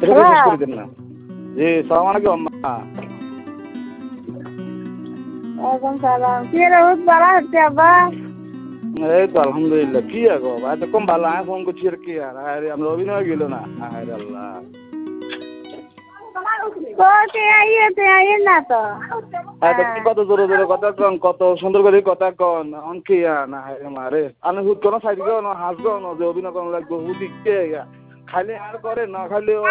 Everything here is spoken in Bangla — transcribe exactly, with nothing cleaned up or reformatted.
এটা শেষ করে দেন না। জি সালাম আলাইকুম আম্মা। ওয়ালাইকুম সালাম। কি রে হুদ বালা হচ্ছে আব্বা? এই তো আলহামদুলিল্লাহ। কি আগো ভাই তো কম ভালো আমি ফোন করছি আর কি আর আরে আমরা অভিনয় গেল না। আরে আল্লাহ তো তে আইয়ে তে আইয়ে না তো। এত কত জোরে জোরে কথা কন কত সুন্দর করে কথা কন অন কি না হায় মারে আমি হুদ কোন সাইড গো না হাস গো না যে অভিনয় কোন লাগবে হুদ দিকে খালি আর করে না খালি